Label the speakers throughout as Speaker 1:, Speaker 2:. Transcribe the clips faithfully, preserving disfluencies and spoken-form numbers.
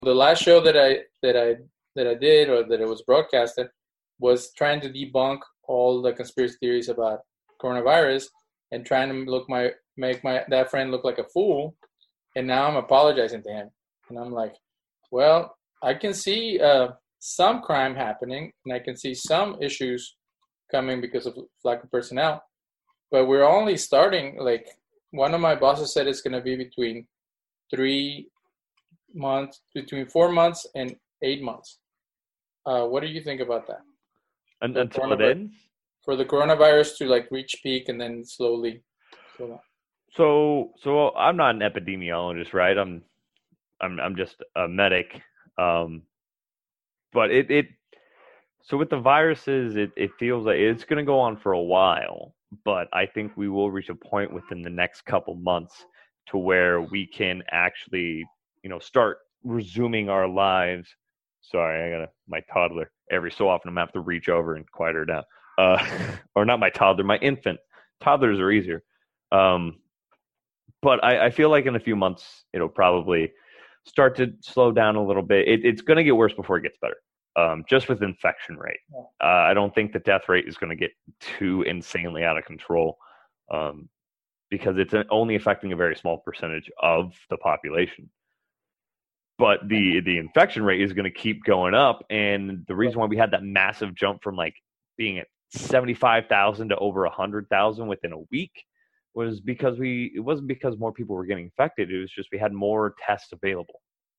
Speaker 1: the last show that I that I that I did or that it was broadcasted was trying to debunk all the conspiracy theories about coronavirus and trying to look my make my that friend look like a fool. And now I'm apologizing to him, and I'm like, well, I can see uh, some crime happening, and I can see some issues coming because of lack of personnel. But we're only starting. Like one of my bosses said, it's going to be between three months, between four months and eight months. Uh, what do you think about that?
Speaker 2: And, until it ends?
Speaker 1: For the coronavirus to like reach peak and then slowly slow down.
Speaker 2: So, so I'm not an epidemiologist, right? I'm, I'm, I'm just a medic. Um, but it, it, so with the viruses, it, it feels like it's going to go on for a while. But I think we will reach a point within the next couple months to where we can actually, you know, start resuming our lives. Sorry, I got a, my toddler. Every so often, I'm gonna have to reach over and quiet her down. Uh, or not my toddler, my infant. Toddlers are easier. Um, but I, I feel like in a few months, it'll probably start to slow down a little bit. It, it's going to get worse before it gets better. Um, just with infection rate. Uh, I don't think the death rate is going to get too insanely out of control um, because it's only affecting a very small percentage of the population. But the, the infection rate is going to keep going up. And the reason why we had that massive jump from like being at seventy-five thousand to over one hundred thousand within a week was because we, it wasn't because more people were getting infected. It was just we had more tests available.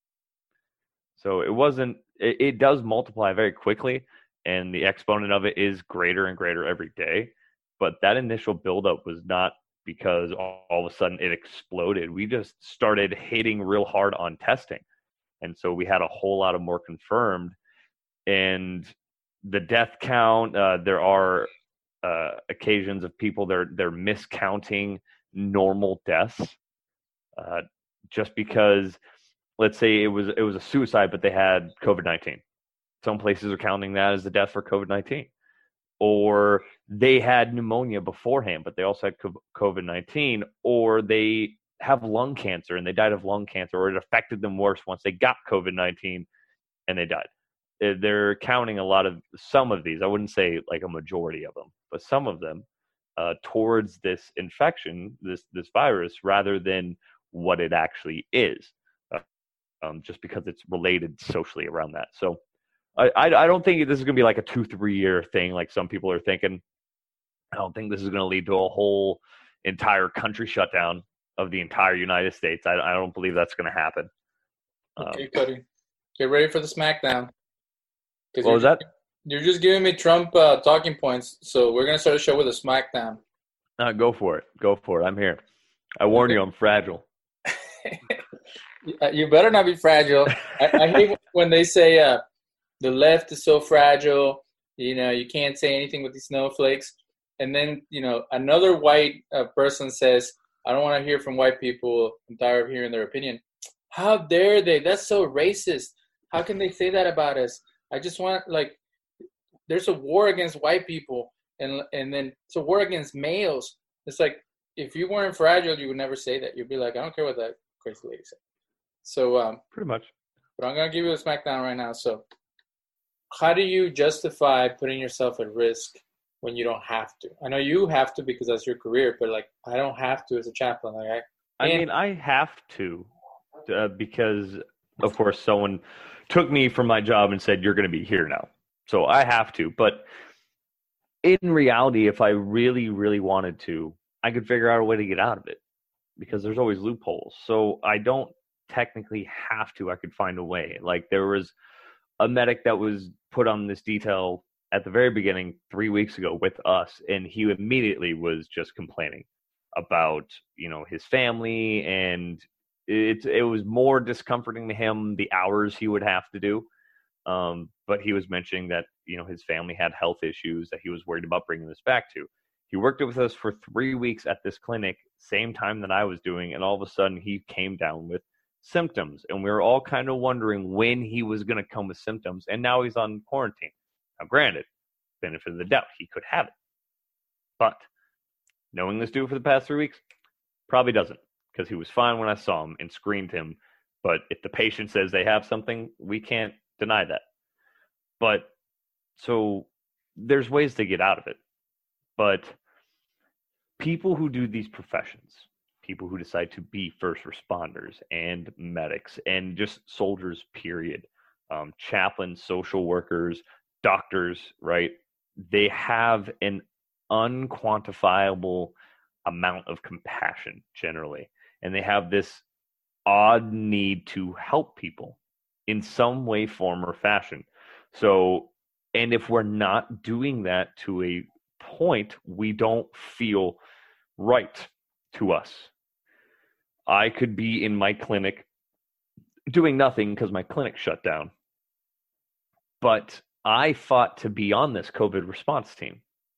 Speaker 2: So it wasn't, it, it does multiply very quickly, and the exponent of it is greater and greater every day. But that initial buildup was not because all, all of a sudden it exploded. We just started hitting real hard on testing. And so we had a whole lot of more confirmed. And the death count, uh, there are uh, occasions of people, they're, they're miscounting normal deaths uh, just because... Let's say it was it was a suicide, but they had COVID nineteen. Some places are counting that as a death for COVID nineteen. Or they had pneumonia beforehand, but they also had COVID nineteen. Or they have lung cancer and they died of lung cancer, or it affected them worse once they got COVID nineteen and they died. They're counting a lot of, some of these, I wouldn't say like a majority of them, but some of them uh, towards this infection, this this virus, rather than what it actually is. Um, just because it's related socially around that. So I, I, I don't think this is going to be like a two, three year thing like some people are thinking. I don't think this is going to lead to a whole entire country shutdown of the entire United States. I, I don't believe that's going to happen.
Speaker 1: Okay, um, Cody. Get ready for the smackdown.
Speaker 2: What was that?
Speaker 1: You're just giving me Trump uh, talking points, so we're going to start a show with a smackdown.
Speaker 2: Uh, go for it. Go for it. I'm here. I warn
Speaker 1: okay.
Speaker 2: you, I'm fragile.
Speaker 1: You better not be fragile. I, I hate when they say uh, the left is so fragile. You know, you can't say anything with these snowflakes. And then, you know, another white uh, person says, I don't want to hear from white people. I'm tired of hearing their opinion. How dare they? That's so racist. How can they say that about us? I just want, like, there's a war against white people. And, and then it's a war against males. It's like, if you weren't fragile, you would never say that. You'd be like, I don't care what that crazy lady said. So um,
Speaker 2: pretty much.
Speaker 1: But I'm gonna give you a smackdown right now. So, how do you justify putting yourself at risk when you don't have to? I know you have to because that's your career, but like I don't have to as a chaplain. Like I,
Speaker 2: I mean, I have to uh, because, of course, someone took me from my job and said you're going to be here now. So I have to. But in reality, if I really, really wanted to, I could figure out a way to get out of it because there's always loopholes. So I don't technically have to. I could find a way. Like there was a medic that was put on this detail at the very beginning three weeks ago with us, and he immediately was just complaining about, you know, his family, and it it was more discomforting to him the hours he would have to do. Um, but he was mentioning that, you know, his family had health issues that he was worried about bringing this back to. He worked with us for three weeks at this clinic, same time that I was doing, and all of a sudden he came down with symptoms, and we were all kind of wondering when he was going to come with symptoms, and now he's on quarantine. Now, granted, benefit of the doubt, he could have it, but knowing this dude for the past three weeks, probably doesn't, because he was fine when I saw him and screened him But if the patient says they have something, we can't deny that. But so there's ways to get out of it. But people who do these professions, people who decide to be first responders and medics and just soldiers, period, um, chaplains, social workers, doctors, right? They have an unquantifiable amount of compassion generally. And they have this odd need to help people in some way, form, or fashion. So, and if we're not doing that to a point, we don't feel right to us. I could be in my clinic doing nothing because my clinic shut down, but I fought to be on this COVID response team.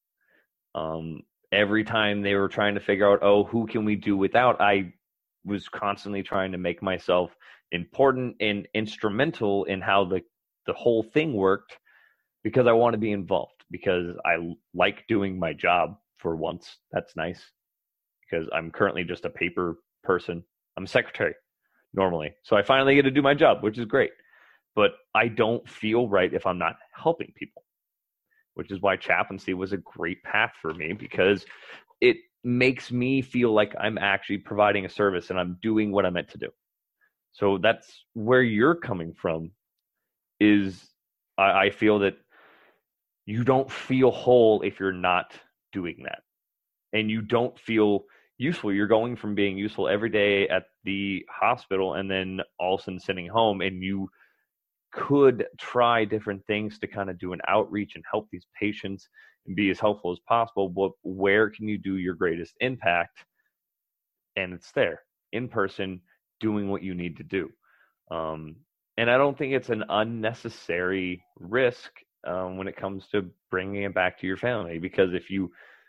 Speaker 2: Um, every time they were trying to figure out, oh, who can we do without, I was constantly trying to make myself important and instrumental in how the, the whole thing worked, because I want to be involved, because I like doing my job for once. That's nice, because I'm currently just a paper person. I'm a secretary normally. So I finally get to do my job, which is great. But I don't feel right if I'm not helping people, which is why chaplaincy was a great path for me, because it makes me feel like I'm actually providing a service and I'm doing what I'm meant to do. So that's where you're coming from. Is I, I feel that you don't feel whole if you're not doing that. And you don't feel useful. You're going from being useful every day at the hospital and then all of a sudden sitting home, and you could try different things to kind of do an outreach and help these patients and be as helpful as possible. But where can you do your greatest impact? And it's there, in person, doing what you need to do. Um, and I don't think it's an unnecessary risk um, when it comes to bringing it back to your family, because if you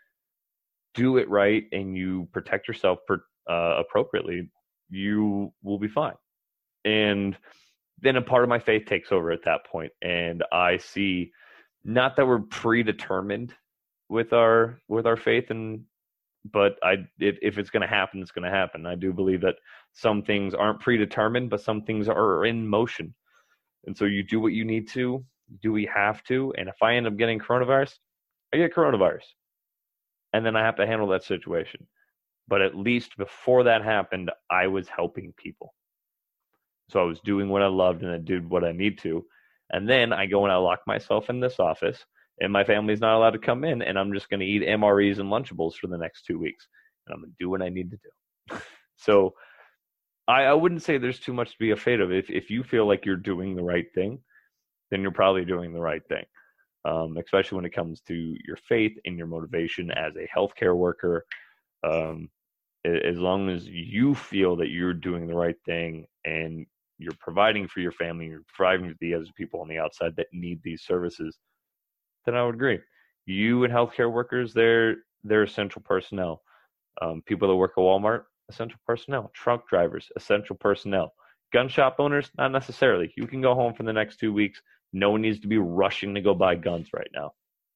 Speaker 2: do it right and you protect yourself per, uh, appropriately, you will be fine. And then a part of my faith takes over at that point, and I see not that we're predetermined with our with our faith, and but I if, if it's going to happen, it's going to happen. I do believe that some things aren't predetermined, but some things are in motion, and so you do what you need to, do what you have to. And if I end up getting coronavirus, I get coronavirus. And then I have to handle that situation. But at least before that happened, I was helping people. So I was doing what I loved and I did what I need to. And then I go and I lock myself in this office, and my family's not allowed to come in, and I'm just going to eat M R Es and Lunchables for the next two weeks. And I'm going to do what I need to do. So I, I wouldn't say there's too much to be afraid of. If, if you feel like you're doing the right thing, then you're probably doing the right thing. Um, especially when it comes to your faith and your motivation as a healthcare worker. Um, as long as you feel that you're doing the right thing and you're providing for your family, you're providing for the other people on the outside that need these services, then I would agree. You and healthcare workers, they're, they're essential personnel. Um, people that work at Walmart, essential personnel. Truck drivers, essential personnel. Gun shop owners, not necessarily. You can go home for the next two weeks. No one needs to be rushing to go buy guns right now.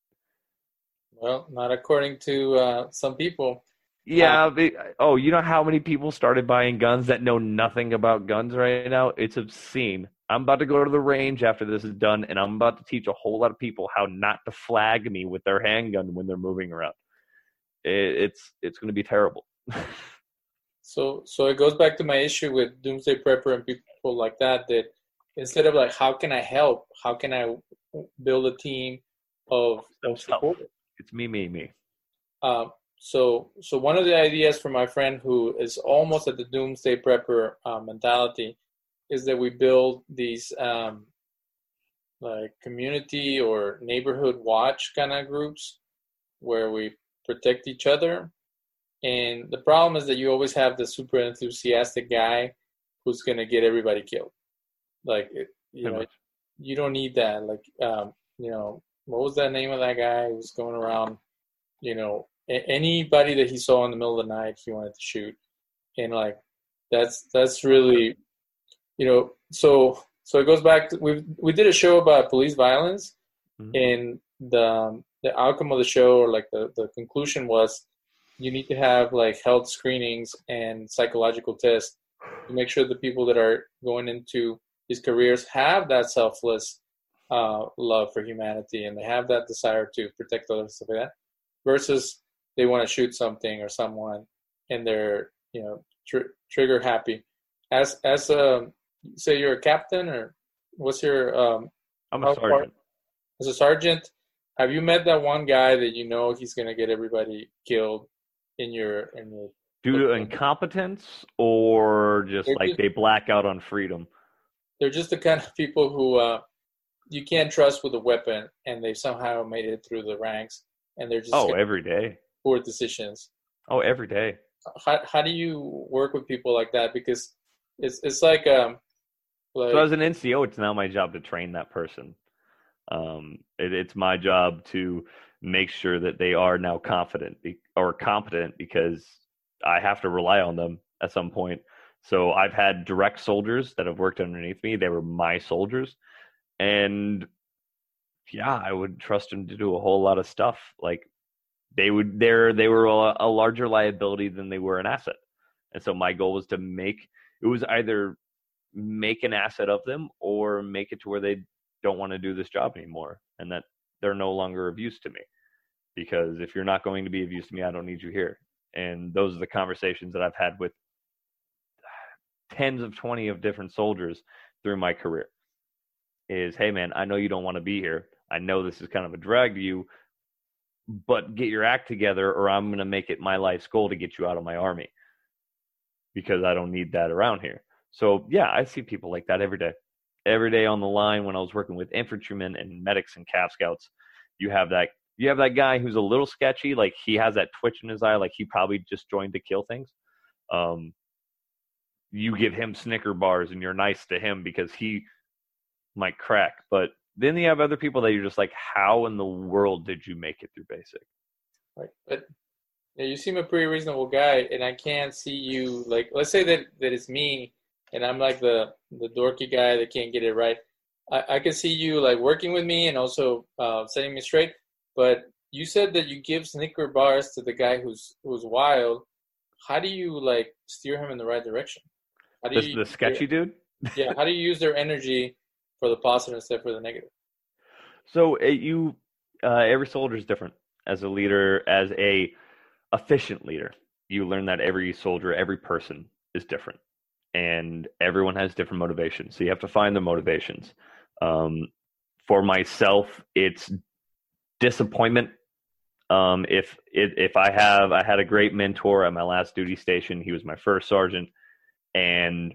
Speaker 1: Well, not according to uh, some people.
Speaker 2: Yeah.
Speaker 1: Uh,
Speaker 2: They, oh, you know how many people started buying guns that know nothing about guns right now? It's obscene. I'm about to go to the range after this is done, and I'm about to teach a whole lot of people how not to flag me with their handgun when they're moving around. It, it's it's going to be terrible.
Speaker 1: so, so it goes back to my issue with Doomsday Prepper and people like that, that instead of like, how can I help? How can I build a team of, of support?
Speaker 2: It's me, me, me.
Speaker 1: Um, so, so one of the ideas for my friend who is almost at the Doomsday Prepper uh, mentality is that we build these um, like community or neighborhood watch kind of groups where we protect each other. And the problem is that you always have the super enthusiastic guy who's going to get everybody killed. Like, you know, you don't need that. Like, um, you know, what was that name of that guy who was going around, you know, a- anybody that he saw in the middle of the night, he wanted to shoot. And like, that's, that's really, you know, so, so it goes back to, we we did a show about police violence, mm-hmm. and the, um, the outcome of the show, or like the, the conclusion was, you need to have like health screenings and psychological tests to make sure the people that are going into these careers have that selfless uh, love for humanity and they have that desire to protect others, stuff like that, versus they want to shoot something or someone and they're, you know, tr- trigger happy. As as a say you're a captain or what's your um
Speaker 2: I'm a
Speaker 1: how far
Speaker 2: sergeant.
Speaker 1: as a sergeant, have you met that one guy that you know he's gonna get everybody killed in your in your
Speaker 2: Due to incompetence or just
Speaker 1: they're
Speaker 2: like
Speaker 1: just,
Speaker 2: they black out on freedom?
Speaker 1: they're just the kind of people who uh, you can't trust with a weapon, and they somehow made it through the ranks, and they're just
Speaker 2: Oh, every day.
Speaker 1: poor decisions.
Speaker 2: Oh, every day.
Speaker 1: How how do you work with people like that? Because it's it's like um
Speaker 2: So
Speaker 1: like
Speaker 2: as an N C O, it's now my job to train that person. Um, it, it's my job to make sure that they are now confident be, or competent because I have to rely on them at some point. So I've had direct soldiers that have worked underneath me. They were my soldiers. And yeah, I would trust them to do a whole lot of stuff. Like they would, they're, they were a, a larger liability than they were an asset. And so my goal was to make, it was either make an asset of them or make it to where they don't want to do this job anymore and that they're no longer of use to me. Because if you're not going to be of use to me, I don't need you here. And those are the conversations that I've had with tens of twenty of different soldiers through my career is, hey man, I know you don't want to be here. I know this is kind of a drag to you, but get your act together or I'm going to make it my life's goal to get you out of my army because I don't need that around here. So yeah, I see people like that every day. Every day on the line when I was working with infantrymen and medics and Cav Scouts, you have that you have that guy who's a little sketchy, like he has that twitch in his eye, like he probably just joined to kill things. Um, you give him Snicker bars and you're nice to him because he might crack. But then you have other people that you're just like, how in the world did you make it through basic?
Speaker 1: right. But yeah, you seem a pretty reasonable guy, and I can't see you like let's say that that it's me and I'm like the the dorky guy that can't get it right. I, I can see you like working with me and also uh, setting me straight. But you said that you give Snicker bars to the guy who's who's wild. How do you like steer him in the right direction? How do
Speaker 2: This
Speaker 1: you
Speaker 2: the sketchy dude?
Speaker 1: yeah? How do you use their energy for the positive instead for the negative?
Speaker 2: So uh, you, uh, every soldier is different. As a leader, as a efficient leader, you learn that every soldier, every person is different, and everyone has different motivations. So you have to find the motivations. Um, for myself, it's disappointment. Um, if if if I have, I had a great mentor at my last duty station. He was my first sergeant, and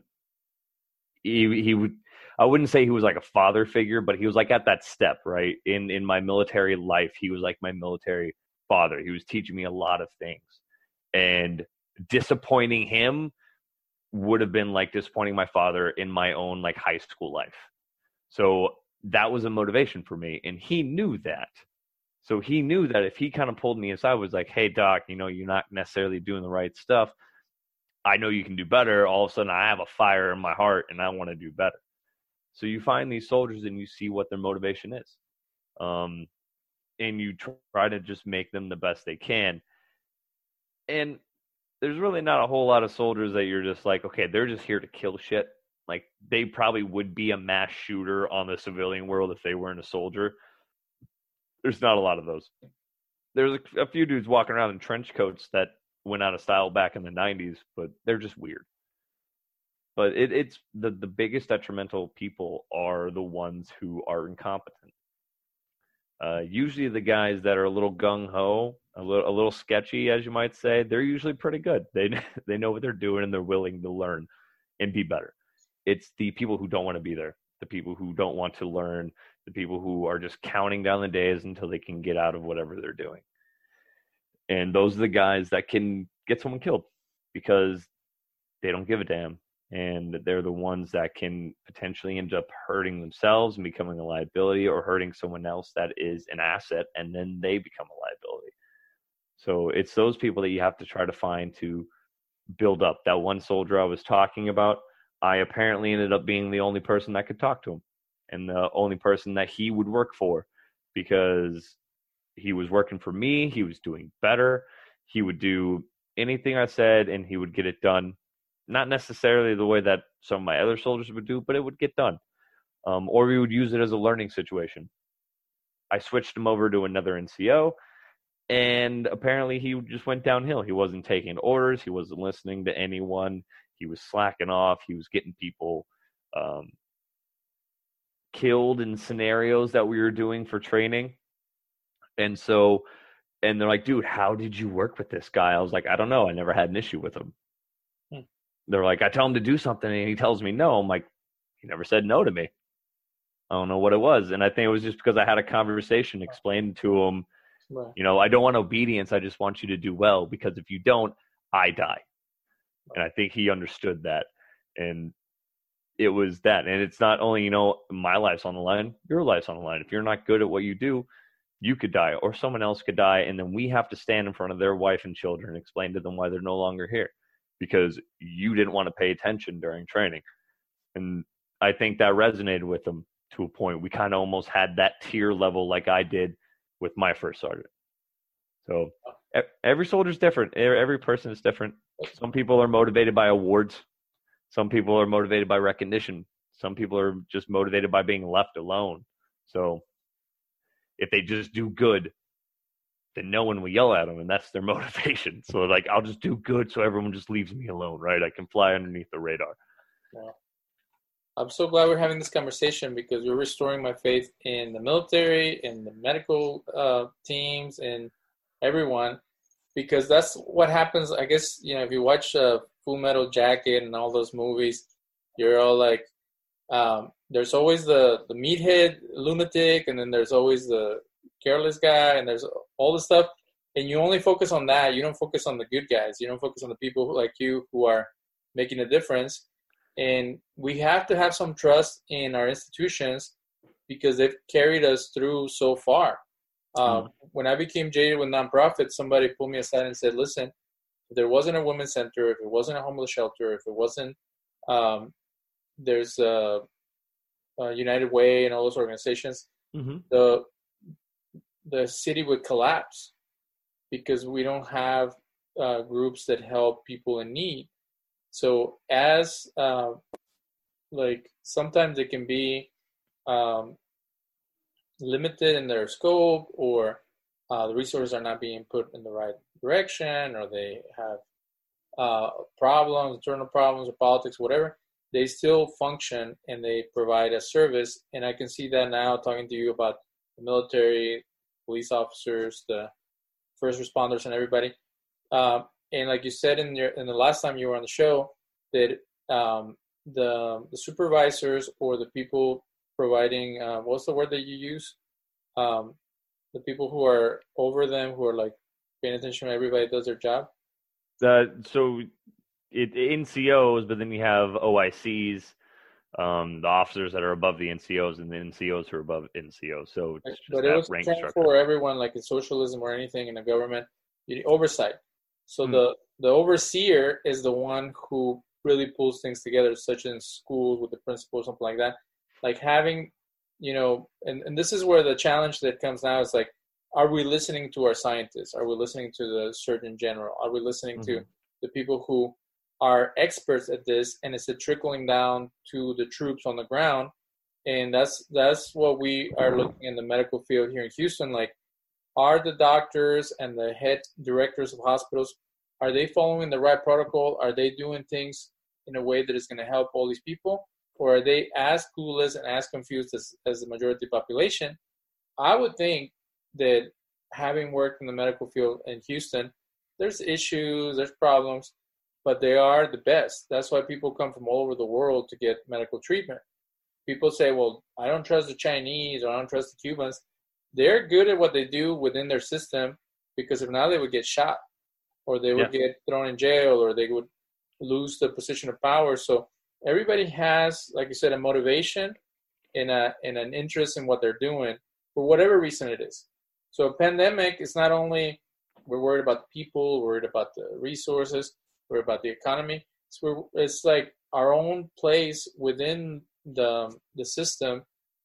Speaker 2: he he would. I wouldn't say he was like a father figure, but he was like at that step, right? In in my military life, he was like my military father. He was teaching me a lot of things. And disappointing him would have been like disappointing my father in my own like high school life. So that was a motivation for me. And he knew that. So he knew that if he kind of pulled me aside, was like, hey, Doc, you know, you're not necessarily doing the right stuff. I know you can do better. All of a sudden, I have a fire in my heart and I want to do better. So you find these soldiers and you see what their motivation is. Um, and you try to just make them the best they can. And there's really not a whole lot of soldiers that you're just like, okay, they're just here to kill shit. Like, they probably would be a mass shooter on the civilian world if they weren't a soldier. There's not a lot of those. There's a, a few dudes walking around in trench coats that went out of style back in the nineties, but they're just weird. But it, it's the, the biggest detrimental people are the ones who are incompetent. Uh, usually the guys that are a little gung-ho, a little, a little sketchy, as you might say, they're usually pretty good. They they know what they're doing and they're willing to learn and be better. It's the people who don't want to be there, the people who don't want to learn, the people who are just counting down the days until they can get out of whatever they're doing. And those are the guys that can get someone killed because they don't give a damn. And they're the ones that can potentially end up hurting themselves and becoming a liability or hurting someone else that is an asset, and then they become a liability. So it's those people that you have to try to find to build up. That one soldier I was talking about, I apparently ended up being the only person that could talk to him and the only person that he would work for because he was working for me. He was doing better. He would do anything I said and he would get it done. not necessarily the way that some of my other soldiers would do, but it would get done. Um, or we would use it as a learning situation. I switched him over to another N C O, and apparently he just went downhill. He wasn't taking orders. He wasn't listening to anyone. He was slacking off. He was getting people um, killed in scenarios that we were doing for training. And so, and they're like, dude, how did you work with this guy? I was like, I don't know. I never had an issue with him. Hmm. They're like, I tell him to do something and he tells me no. I'm like, he never said no to me. I don't know what it was. And I think it was just because I had a conversation, explained to him, right. you know, I don't want obedience. I just want you to do well, because if you don't, I die. And I think he understood that. And it was that. And it's not only, you know, my life's on the line, your life's on the line. If you're not good at what you do, you could die, or someone else could die. And then we have to stand in front of their wife and children and explain to them why they're no longer here, because you didn't want to pay attention during training. And I think that resonated with them to a point. We kind of almost had that tier level like I did with my first sergeant. So every soldier's different. Every person is different. Some people are motivated by awards. Some people are motivated by recognition. Some people are just motivated by being left alone. So if they just do good, then no one will yell at them, and that's their motivation. So like, I'll just do good so everyone just leaves me alone, right? I can fly underneath the radar.
Speaker 1: Yeah. I'm so glad we're having this conversation, because we're restoring my faith in the military, in the medical uh, teams, and everyone, because that's what happens. I guess, you know, if you watch uh, Full Metal Jacket and all those movies, you're all like, um, there's always the, the meathead lunatic, and then there's always the careless guy, and there's all the stuff, and you only focus on that. You don't focus on the good guys. You don't focus on the people who, like you, who are making a difference. And we have to have some trust in our institutions, because they've carried us through so far. Um, mm. When I became jaded with nonprofits, somebody pulled me aside and said, listen, if there wasn't a women's center, if it wasn't a homeless shelter, if it wasn't, um, there's a, a United Way and all those organizations, mm-hmm. the the city would collapse, because we don't have uh, groups that help people in need. So as, uh, like, sometimes it can be um, limited in their scope, or uh, the resources are not being put in the right direction, or they have uh, problems, internal problems, or politics, whatever, they still function and they provide a service. And I can see that now, talking to you about the military, police officers, the first responders, and everybody. Uh, And like you said in your in the last time you were on the show, that um, the the supervisors, or the people providing, uh, what's the word that you use? Um, the people who are over them, who are like paying attention when everybody does their job.
Speaker 2: Uh, so it N C Os, but then you have O I Cs, um, the officers that are above the N C Os, and the N C Os who are above N C Os. So it's just
Speaker 1: but it was rank structure for everyone, like in socialism or anything in the government, you need oversight. So mm. the, the overseer is the one who really pulls things together, such in schools with the principal, something like that. Like having, you know, and, and this is where the challenge that comes now is like, are we listening to our scientists? Are we listening to the Surgeon General? Are we listening mm-hmm. to the people who are experts at this? And is it trickling down to the troops on the ground? And that's that's what we are looking in the medical field here in Houston. Like, are the doctors and the head directors of hospitals, are they following the right protocol? Are they doing things in a way that is going to help all these people? Or are they as clueless and as confused as, as the majority population? I would think that, having worked in the medical field in Houston, there's issues, there's problems, but they are the best. That's why people come from all over the world to get medical treatment. People say, well, I don't trust the Chinese, or I don't trust the Cubans. They're good at what they do within their system, because if not, they would get shot, or they would yeah. get thrown in jail, or they would lose the position of power. So everybody has, like you said, a motivation and, a, and an interest in what they're doing, for whatever reason it is. So a pandemic is not only, we're worried about the people, we're worried about the resources, we're worried about the economy. So it's like our own place within the the system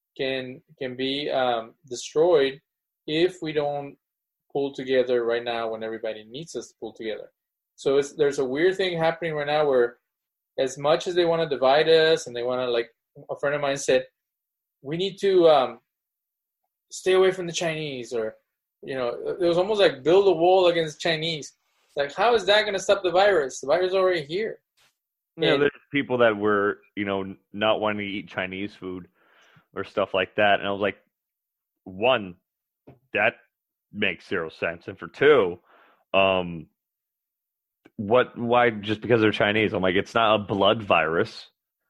Speaker 1: can can be um, destroyed if we don't pull together right now when everybody needs us to pull together. So it's, there's a weird thing happening right now where as much as they want to divide us and they want to, like, a friend of mine said, we need to um, stay away from the Chinese, or, you know, it was almost like build a wall against Chinese. Like, how is that going to stop the virus? The virus is already here.
Speaker 2: You know,
Speaker 1: And,
Speaker 2: there's people that were, you know, not wanting to eat Chinese food or stuff like that. And I was like, one, that makes zero sense. And for two, um, what, why, just because they're Chinese? I'm like, it's not a blood virus.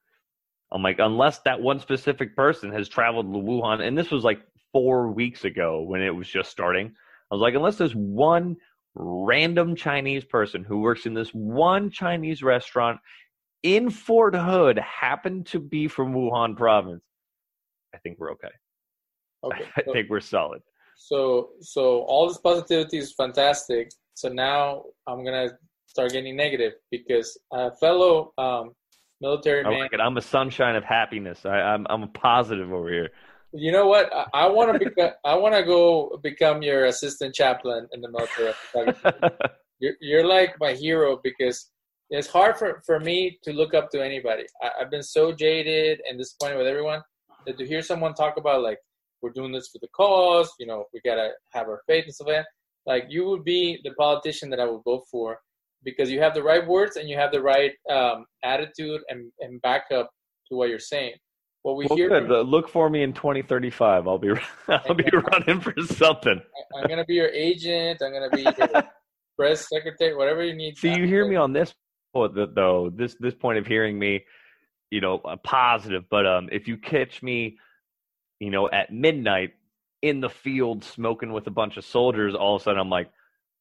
Speaker 2: I'm like, unless that one specific person has traveled to Wuhan, and this was like four weeks ago when it was just starting. I was like, unless there's one random Chinese person who works in this one Chinese restaurant in Fort Hood happened to be from Wuhan province, I think we're okay.
Speaker 1: okay,
Speaker 2: I
Speaker 1: so,
Speaker 2: think we're solid.
Speaker 1: So, so all this positivity is fantastic. So now I'm gonna start getting negative because a fellow um, military
Speaker 2: I
Speaker 1: man.
Speaker 2: like it. I'm a sunshine of happiness. I, I'm I'm a positive over here.
Speaker 1: You know what? I, I want to become. I want to go become your assistant chaplain in the military. you're, you're like my hero because it's hard for, for me to look up to anybody. I, I've been so jaded and disappointed with everyone that to hear someone talk about, like, we're doing this for the cause, you know, we got to have our faith and stuff like that. Like, you would be the politician that I would vote for because you have the right words and you have the right um, attitude and, and backup to what you're saying. What we
Speaker 2: well,
Speaker 1: hear
Speaker 2: good.
Speaker 1: from,
Speaker 2: Uh, look for me in twenty thirty-five. I'll be I'll be running for something.
Speaker 1: I'm going to be your agent. I'm going to be your press secretary, whatever you need.
Speaker 2: See, you hear me on this though. This this point of hearing me, you know, positive. But um, if you catch me, you know, at midnight in the field smoking with a bunch of soldiers, all of a sudden I'm like,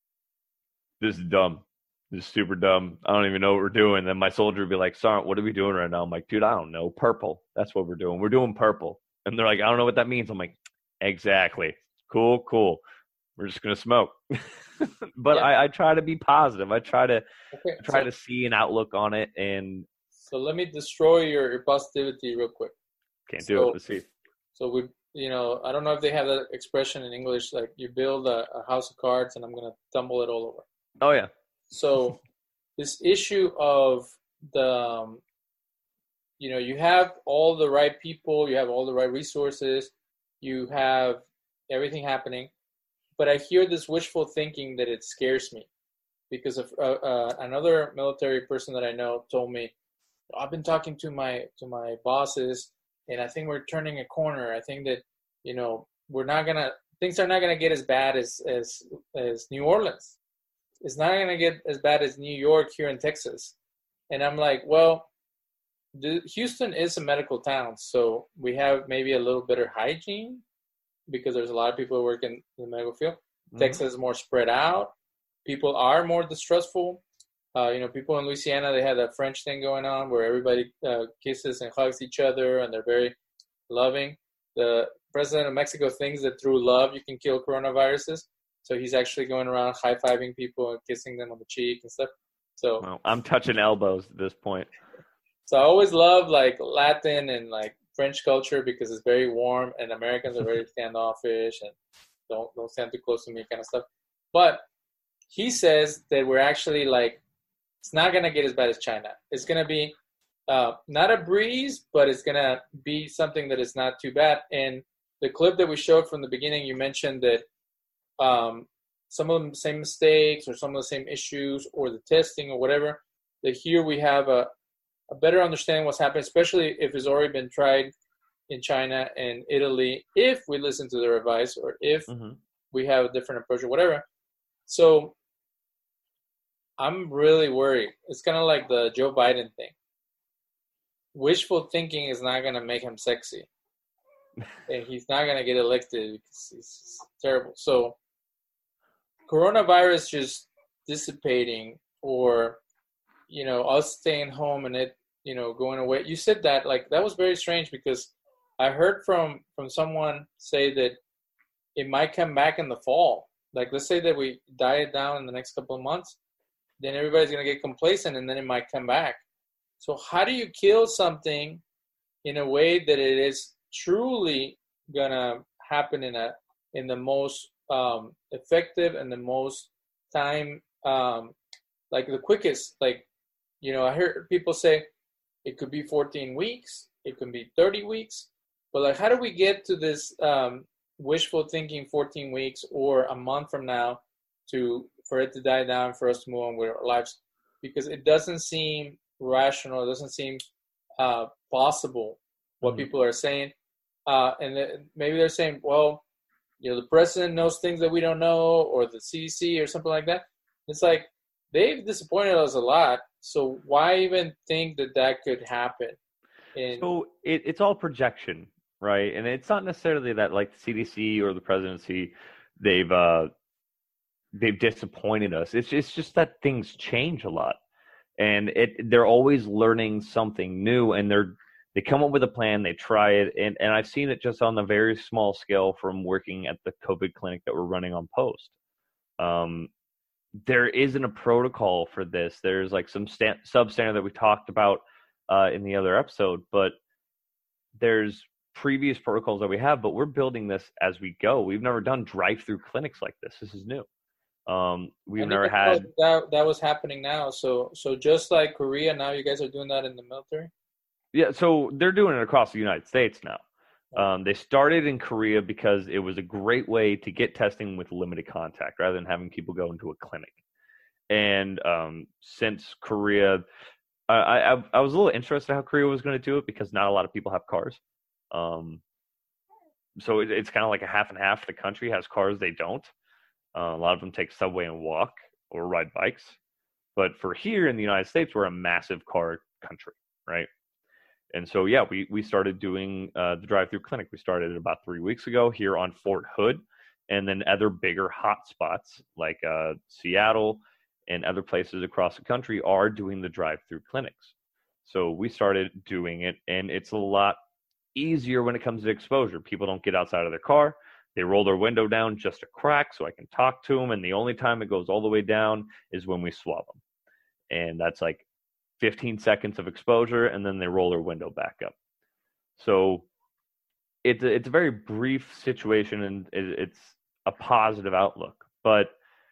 Speaker 2: this is dumb. This is super dumb. I don't even know what we're doing. Then my soldier would be like, Sergeant, what are we doing right now? I'm like, dude, I don't know. Purple. That's what we're doing. We're doing purple. And they're like, I don't know what that means. I'm like, exactly. Cool, cool. We're just going to smoke. But yeah. I, I try to be positive. I try to
Speaker 1: okay,
Speaker 2: I try
Speaker 1: so,
Speaker 2: to see an outlook on it. And
Speaker 1: so let me destroy your, your positivity real quick.
Speaker 2: Can't
Speaker 1: so,
Speaker 2: do it. Let's see.
Speaker 1: So we, you know, I don't know if they have that expression in English, like you build a, a house of cards and I'm going to tumble it all over.
Speaker 2: Oh, yeah.
Speaker 1: So this issue of the, um, you know, you have all the right people, you have all the right resources, you have everything happening, but I hear this wishful thinking that it scares me because of uh, uh, another military person that I know told me, I've been talking to my to my bosses, and I think we're turning a corner. I think that, you know, we're not gonna things are not gonna get as bad as as as New Orleans. It's not going to get as bad as New York here in Texas. And I'm like, well, the, Houston is a medical town, so we have maybe a little better hygiene because there's a lot of people who work in the medical field. Mm-hmm. Texas is more spread out. People are more distrustful. Uh, you know, people in Louisiana, they have that French thing going on where everybody uh, kisses and hugs each other, and they're very loving. The president of Mexico thinks that through love you can kill coronaviruses. So he's actually going around high-fiving people and kissing them on the cheek and stuff. So
Speaker 2: well, I'm touching elbows at this point.
Speaker 1: So I always love like Latin and like French culture because it's very warm, and Americans are very standoffish and don't don't stand too close to me kind of stuff. But he says that we're actually like, it's not gonna get as bad as China. It's gonna be uh, not a breeze, but it's gonna be something that is not too bad. And the clip that we showed from the beginning, you mentioned that. Um, some of the same mistakes or some of the same issues or the testing or whatever, that here we have a, a better understanding what's happening, especially if it's already been tried in China and Italy, if we listen to their advice or if mm-hmm. we have a different approach or whatever. So I'm really worried. It's kind of like the Joe Biden thing. Wishful thinking is not going to make him sexy. And he's not going to get elected because he's terrible. So coronavirus just dissipating, or, you know, us staying home and it, you know, going away. You said that, like, that was very strange because I heard from, from someone say that it might come back in the fall. Like, let's say that we diet down in the next couple of months, then everybody's going to get complacent and then it might come back. So how do you kill something in a way that it is truly going to happen in a, in the most um, effective and the most time, um, like the quickest, like, you know, I heard people say, It could be fourteen weeks. It could be thirty weeks. But like, how do we get to this um, wishful thinking fourteen weeks or a month from now to for it to die down, for us to move on with our lives? Because it doesn't seem rational. It doesn't seem uh, possible what mm-hmm. people are saying. Uh, and maybe they're saying, well, you know, the president knows things that we don't know, or the C D C or something like that. It's like, they've disappointed us a lot. So why even think that that could happen? And
Speaker 2: so it, it's all projection, right? And it's not necessarily that like the C D C or the presidency, they've uh, they've disappointed us. It's it's just that things change a lot, and it they're always learning something new, and they're they come up with a plan, they try it, and and I've seen it just on a very small scale from working at the COVID clinic that we're running on Post. Um, there isn't a protocol for this. There's like some stand, substandard that we talked about uh, in the other episode, but there's previous protocols that we have, but we're building this as we go. We've never done drive-through clinics like this. This is new. Um, we've never had
Speaker 1: that. That was happening now. So, so just like Korea, now you guys are doing that in the military.
Speaker 2: Yeah, so they're doing it across the United States now. Um, they started in Korea because it was a great way to get testing with limited contact rather than having people go into a clinic. And um, since Korea, I, I, I was a little interested how Korea was going to do it because not a lot of people have cars. Um, so it, it's kind of like a half and half. The country has cars, they don't. Uh, a lot of them take subway and walk or ride bikes. But for here in the United States, we're a massive car country, right? And so, yeah, we, we started doing uh, the drive-through clinic. We started about three weeks ago here on Fort Hood, and then other bigger hot spots like uh, Seattle and other places across the country are doing the drive-through clinics. So we started doing it, and it's a lot easier when it comes to exposure. People don't get outside of their car. They roll their window down just a crack so I can talk to them, and the only time it goes all the way down is when we swab them. And that's like fifteen seconds of exposure, and then they roll their window back up. So it's a, it's a very brief situation, and it, it's a positive outlook. But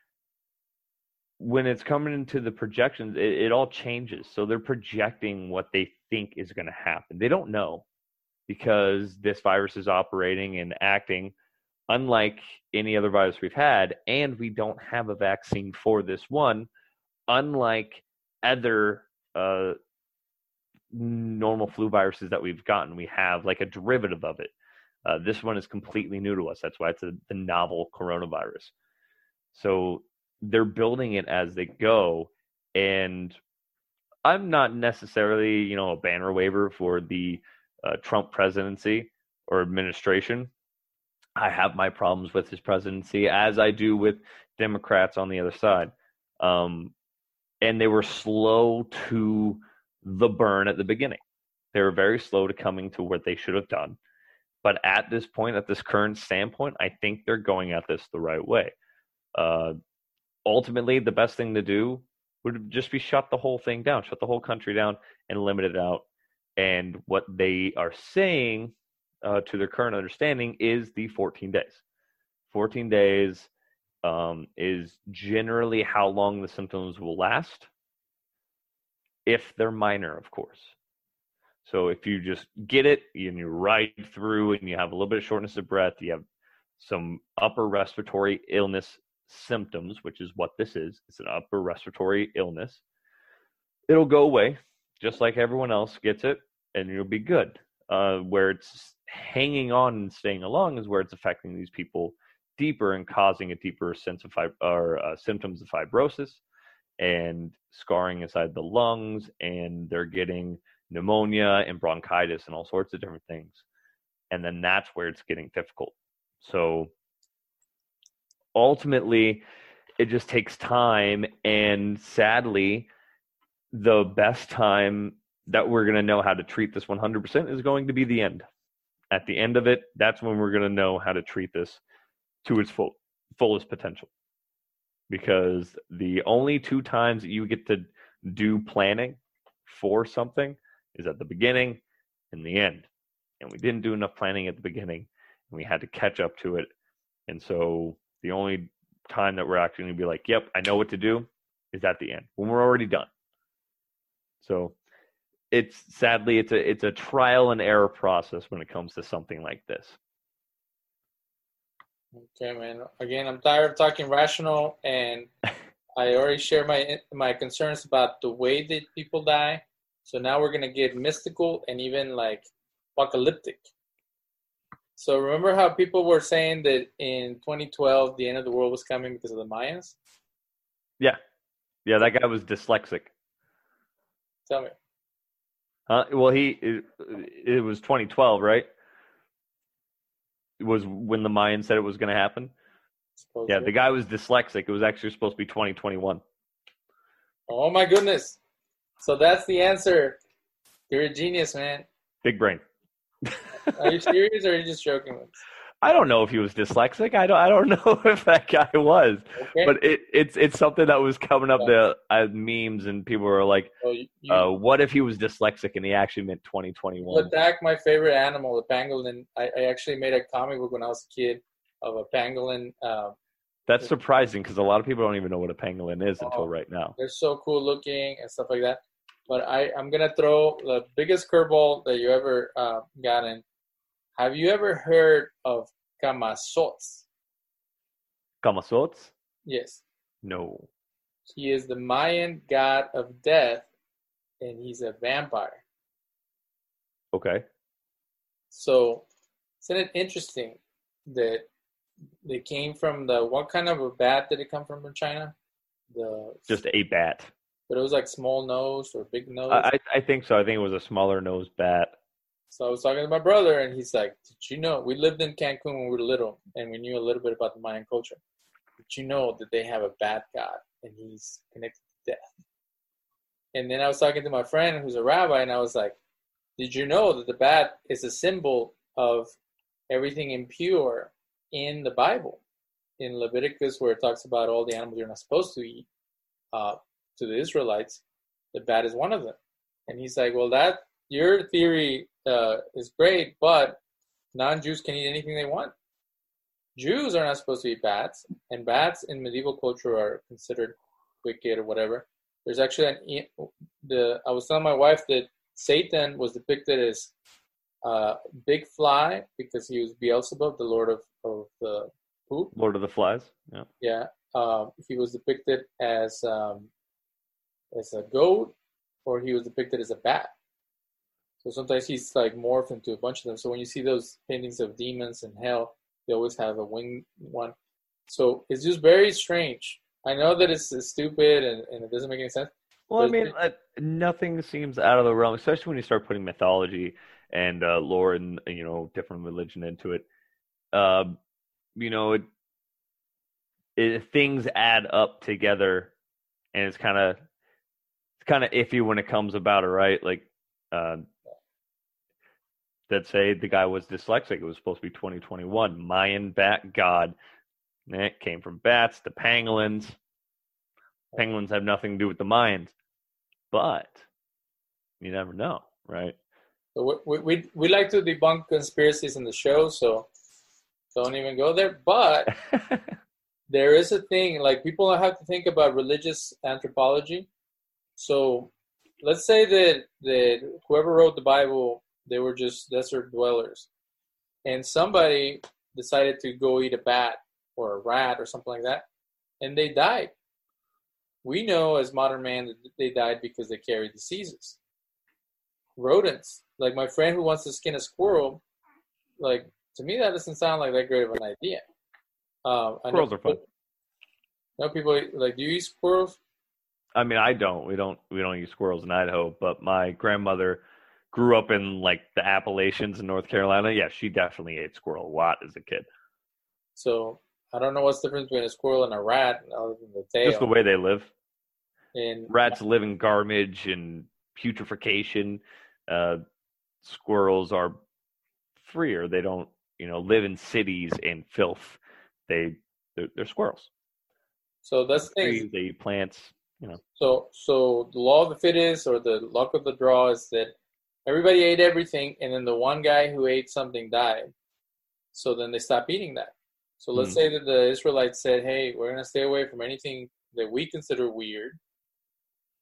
Speaker 2: when it's coming into the projections, it, it all changes. So they're projecting what they think is going to happen. They don't know because this virus is operating and acting unlike any other virus we've had, and we don't have a vaccine for this one, unlike other Uh, normal flu viruses that we've gotten. We have like a derivative of it. Uh, this one is completely new to us. That's why it's a, the novel coronavirus. So they're building it as they go. And I'm not necessarily, you know, a banner waver for the uh, Trump presidency or administration. I have my problems with his presidency, as I do with Democrats on the other side. Um, and they were slow to the burn at the beginning. They were very slow to coming to what they should have done. But at this point, at this current standpoint, I think they're going at this the right way. Uh, ultimately, the best thing to do would just be shut the whole thing down, shut the whole country down and limit it out. And what they are saying uh, to their current understanding is the fourteen days. fourteen days um, is generally how long the symptoms will last, if they're minor, of course. So if you just get it and you ride through and you have a little bit of shortness of breath, you have some upper respiratory illness symptoms, which is what this is. It's an upper respiratory illness. It'll go away, just like everyone else gets it, and you'll be good. Uh, where it's hanging on and staying along is where it's affecting these people deeper and causing a deeper sense of fib- or uh, symptoms of fibrosis and scarring inside the lungs, and they're getting pneumonia and bronchitis and all sorts of different things. And then that's where it's getting difficult. So ultimately, it just takes time. And sadly, the best time that we're going to know how to treat this one hundred percent is going to be the end. At the end of it, that's when we're going to know how to treat this to its full, fullest potential. Because the only two times that you get to do planning for something is at the beginning and the end. And we didn't do enough planning at the beginning, and we had to catch up to it. And so the only time that we're actually going to be like, yep, I know what to do, is at the end, when we're already done. So it's sadly it's a it's a trial and error process when it comes to something like this.
Speaker 1: Okay, man. Again, I'm tired of talking rational, and I already shared my my concerns about the way that people die. So now we're gonna get mystical and even like apocalyptic. So remember how people were saying that in twenty twelve the end of the world was coming because of the Mayans?
Speaker 2: Yeah, yeah, that guy was dyslexic.
Speaker 1: Tell me.
Speaker 2: Huh? Well, he it, it was twenty twelve, right? It was when the Mayans said it was going to happen.
Speaker 1: Supposedly.
Speaker 2: Yeah, the guy was dyslexic. It was actually supposed to be twenty twenty-one.
Speaker 1: Oh my goodness! So that's the answer. You're a genius, man.
Speaker 2: Big brain.
Speaker 1: Are you serious, or are you just joking with us?
Speaker 2: I don't know if he was dyslexic. I don't. I don't know if that guy was.
Speaker 1: Okay.
Speaker 2: But it, it's it's something that was coming up yeah. to uh, memes, and people were like,
Speaker 1: oh, you, you,
Speaker 2: uh, "What if he was dyslexic and he actually meant twenty twenty-one?"
Speaker 1: Attack my favorite animal, the pangolin. I, I actually made a comic book when I was a kid of a pangolin. Uh,
Speaker 2: That's surprising because a lot of people don't even know what a pangolin is oh, until right now.
Speaker 1: They're so cool looking and stuff like that. But I, I'm gonna throw the biggest curveball that you ever uh, gotten. Have you ever heard of Camazotz?
Speaker 2: Camazotz?
Speaker 1: Yes.
Speaker 2: No.
Speaker 1: He is the Mayan god of death, and he's a vampire.
Speaker 2: Okay.
Speaker 1: So, isn't it interesting that they came from the, what kind of a bat did it come from in China? The
Speaker 2: Just a bat.
Speaker 1: But it was like small nose or big nose?
Speaker 2: I, I think so. I think it was a smaller nose bat.
Speaker 1: So I was talking to my brother, and he's like, did you know, we lived in Cancun when we were little, and we knew a little bit about the Mayan culture. Did you know that they have a bat god, and he's connected to death? And then I was talking to my friend who's a rabbi, and I was like, did you know that the bat is a symbol of everything impure in the Bible? In Leviticus, where it talks about all the animals you're not supposed to eat, uh, to the Israelites, the bat is one of them. And he's like, well, that your theory uh, is great, but non-Jews can eat anything they want. Jews are not supposed to eat bats, and bats in medieval culture are considered wicked or whatever. There's actually an the I was telling my wife that Satan was depicted as a uh, big fly because he was Beelzebub, the lord of, of the poop.
Speaker 2: Lord of the Flies. Yeah.
Speaker 1: Yeah. Um, he was depicted as um, as a goat, or he was depicted as a bat. So sometimes he's like morphed into a bunch of them. So when you see those paintings of demons in hell, they always have a winged one. So it's just very strange. I know that it's, it's stupid and, and it doesn't make any sense.
Speaker 2: Well, I mean, uh, nothing seems out of the realm, especially when you start putting mythology and uh, lore and, you know, different religion into it. Uh, you know, it, it, things add up together, and it's kind of it's kind of iffy when it comes about it, right? Like, uh, that say the guy was dyslexic. It was supposed to be twenty twenty-one. Mayan bat god. And it came from bats, the pangolins. Pangolins have nothing to do with the Mayans. But you never know, right?
Speaker 1: So we, we, we like to debunk conspiracies in the show, so don't even go there. But there is a thing, like people have to think about religious anthropology. So let's say that, that whoever wrote the Bible, they were just desert dwellers. And somebody decided to go eat a bat or a rat or something like that, and they died. We know as modern man that they died because they carried diseases. Rodents, like my friend who wants to skin a squirrel, like to me that doesn't sound like that great of an idea. Um,
Speaker 2: Squirrels are fun.
Speaker 1: No people like. Do you eat squirrels?
Speaker 2: I mean, I don't. We don't. We don't eat squirrels in Idaho. But my grandmother grew up in like the Appalachians in North Carolina. Yeah, she definitely ate squirrel a lot as a kid.
Speaker 1: So I don't know what's the difference between a squirrel and a rat, other than the tail.
Speaker 2: Just the way they live.
Speaker 1: And
Speaker 2: rats live in garbage and putrefaction. Uh, squirrels are freer. They don't, you know, live in cities in filth. They they're, they're squirrels.
Speaker 1: So that's the
Speaker 2: trees,
Speaker 1: thing.
Speaker 2: They eat plants. You know.
Speaker 1: So so the law of the fittest or the luck of the draw is that everybody ate everything, and then the one guy who ate something died. So then they stopped eating that. So let's mm. say that the Israelites said, "Hey, we're going to stay away from anything that we consider weird."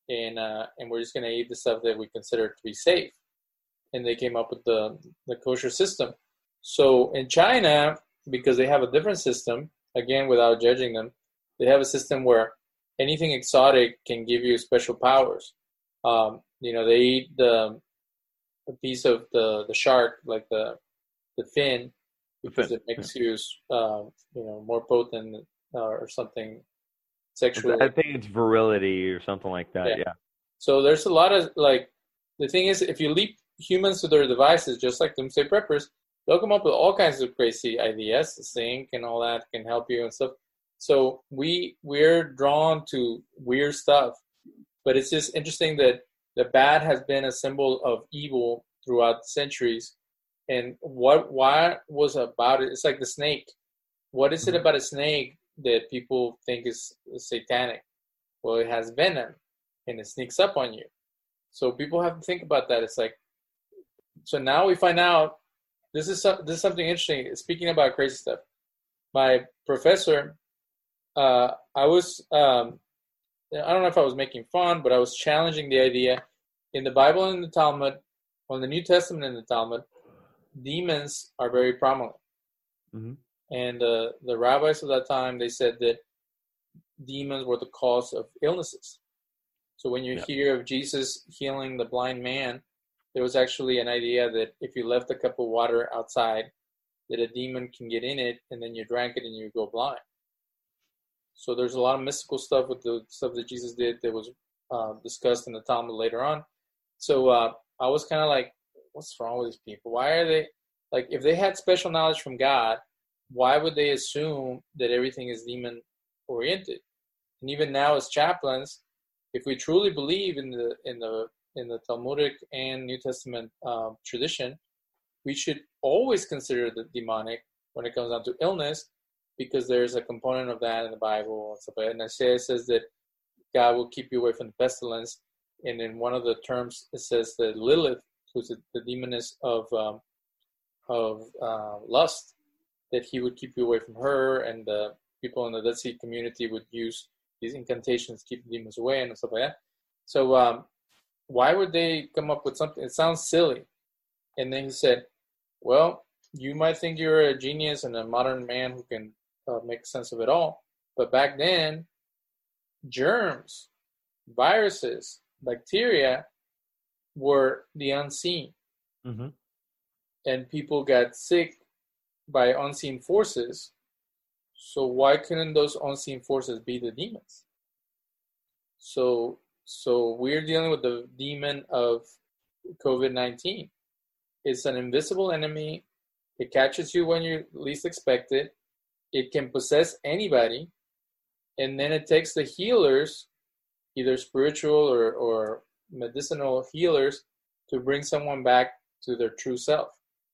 Speaker 1: and uh, and we're just going to eat the stuff that we consider to be safe. And they came up with the the kosher system. So in China, because they have a different system, again, without judging them, they have a system where anything exotic can give you special powers. Um, you know, they eat the a piece of the, the shark, like the the fin, because it makes you, uh, you know, more potent uh, or something sexually.
Speaker 2: I think it's virility or something like that. Yeah. yeah.
Speaker 1: So there's a lot of, like, the thing is, if you leave humans to their devices, just like Doomsday Preppers, they'll come up with all kinds of crazy ideas. Zinc and all that can help you and stuff. So we we're drawn to weird stuff, but it's just interesting that the bat has been a symbol of evil throughout the centuries. And what why was about it? It's like the snake. What is it about a snake that people think is satanic? Well, it has venom, and it sneaks up on you. So people have to think about that. It's like, so now we find out this is some, this is something interesting. Speaking about crazy stuff, my professor, uh, I was um, I don't know if I was making fun, but I was challenging the idea in the Bible and the Talmud, on the New Testament and the Talmud, demons are very prominent. Mm-hmm. And uh, the rabbis of that time, they said that demons were the cause of illnesses. So when you yeah. hear of Jesus healing the blind man, there was actually an idea that if you left a cup of water outside, that a demon can get in it, and then you drank it and you go blind. So there's a lot of mystical stuff with the stuff that Jesus did that was uh, discussed in the Talmud later on. So uh, I was kind of like, what's wrong with these people? Why are they, like, if they had special knowledge from God, why would they assume that everything is demon-oriented? And even now as chaplains, if we truly believe in the in the in the Talmudic and New Testament um, tradition, we should always consider the demonic when it comes down to illness, because there's a component of that in the Bible and stuff like that. And Isaiah says that God will keep you away from the pestilence. And in one of the terms, it says that Lilith, who's the, the demoness of um, of uh, lust, that he would keep you away from her, and the people in the Dead Sea community would use these incantations to keep the demons away and stuff like that. So um, why would they come up with something? It sounds silly. And then he said, well, you might think you're a genius and a modern man who can uh, make sense of it all. But back then, germs, viruses, bacteria were the unseen. Mm-hmm. And people got sick by unseen forces. So why couldn't those unseen forces be the demons? So so we're dealing with the demon of COVID nineteen. It's an invisible enemy. It catches you when you least expect it. It can possess anybody. And then it takes the healers, either spiritual or, or medicinal healers, to bring someone back to their true self.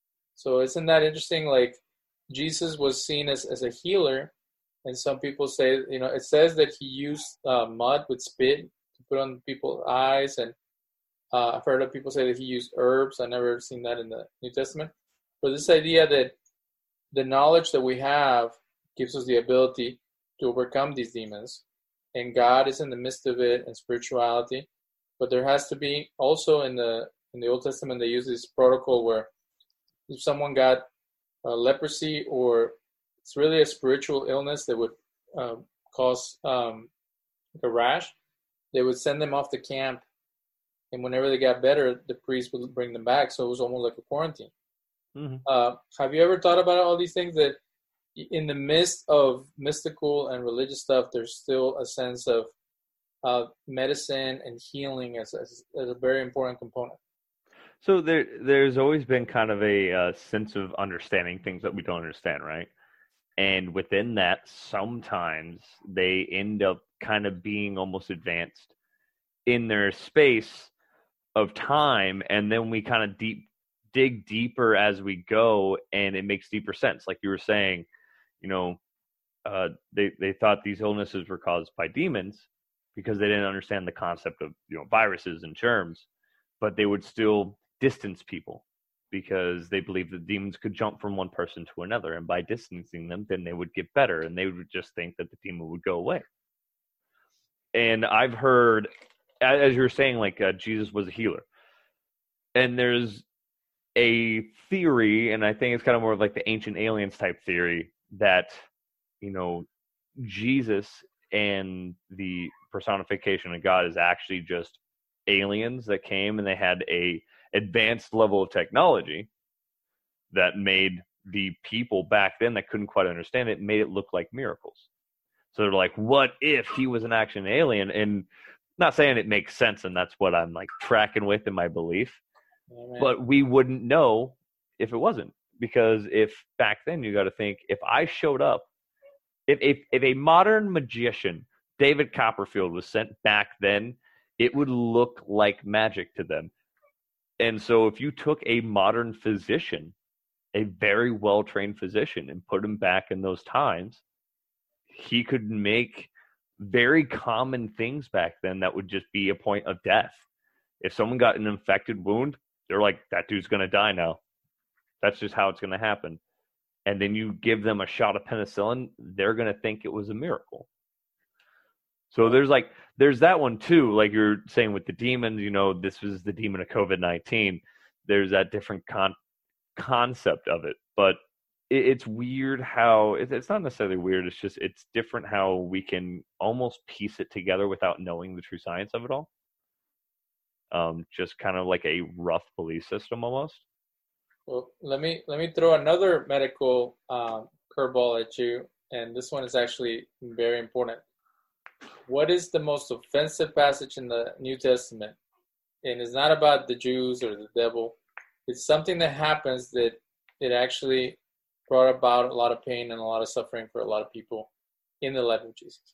Speaker 1: So isn't that interesting? Like, Jesus was seen as, as a healer, and some people say, you know, it says that he used uh, mud with spit to put on people's eyes, and uh, I've heard of people say that he used herbs. I've never seen that in the New Testament. But this idea that the knowledge that we have gives us the ability to overcome these demons, and God is in the midst of it, and spirituality. But there has to be also in the in the Old Testament, they use this protocol where if someone got uh, leprosy, or it's really a spiritual illness that would uh, cause um, a rash, they would send them off to camp, and whenever they got better, the priest would bring them back. So it was almost like a quarantine. Mm-hmm. Uh, have you ever thought about all these things, that in the midst of mystical and religious stuff, there's still a sense of uh, medicine and healing as, as, as a very important component?
Speaker 2: So there, there's always been kind of a uh, sense of understanding things that we don't understand, right? And within that, sometimes they end up kind of being almost advanced in their space of time, and then we kind of deep dig deeper as we go, and it makes deeper sense. Like you were saying, you know, uh, they they thought these illnesses were caused by demons because they didn't understand the concept of, you know, viruses and germs, but they would still distance people because they believed that demons could jump from one person to another, and by distancing them, then they would get better, and they would just think that the demon would go away. And I've heard as you were saying, like uh, Jesus was a healer, and there's a theory, and I think it's kind of more of like the ancient aliens type theory that, you know, Jesus and the personification of God is actually just aliens that came and they had a advanced level of technology that made the people back then that couldn't quite understand it, made it look like miracles. So they're like, what if he was an action alien? And not saying it makes sense, and that's what I'm like tracking with in my belief. Amen. But we wouldn't know if it wasn't, because if back then you got to think, if I showed up, if, if if a modern magician, David Copperfield, was sent back then, it would look like magic to them. And so if you took a modern physician, a very well-trained physician, and put him back in those times, he could make very common things back then that would just be a point of death. If someone got an infected wound, they're like, that dude's going to die now. That's just how it's going to happen. And then you give them a shot of penicillin, they're going to think it was a miracle. So there's like, there's that one too. Like you're saying with the demons, you know, this was the demon of COVID nineteen. There's that different con- concept of it. But it, it's weird how, it, it's not necessarily weird. It's just, it's different how we can almost piece it together without knowing the true science of it all. Um, just kind of like a rough belief system almost.
Speaker 1: Well, let me let me throw another medical um, curveball at you, and this one is actually very important. What is the most offensive passage in the New Testament? And it's not about the Jews or the devil. It's something that happens that it actually brought about a lot of pain and a lot of suffering for a lot of people in the life of Jesus.